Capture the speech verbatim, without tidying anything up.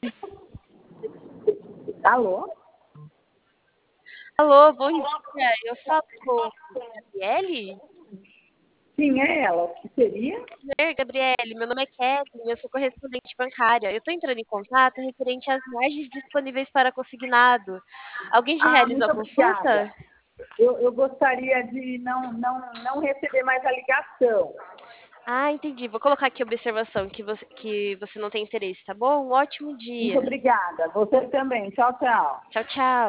Alô? Alô, bom dia. Eu falo com Gabriele? Sim, é ela. O que seria? Prazer, Gabriele. Meu nome é Kelly, eu sou correspondente bancária. Eu estou entrando em contato referente às margens disponíveis para consignado. Alguém já Ah, realizou muito a obrigada. consulta? Eu, eu gostaria de não, não, não receber mais a ligação. Ah, entendi. Vou colocar aqui a observação que você, que você não tem interesse, tá bom? Um ótimo Muito dia. obrigada. Você também. Tchau, tchau. Tchau, tchau.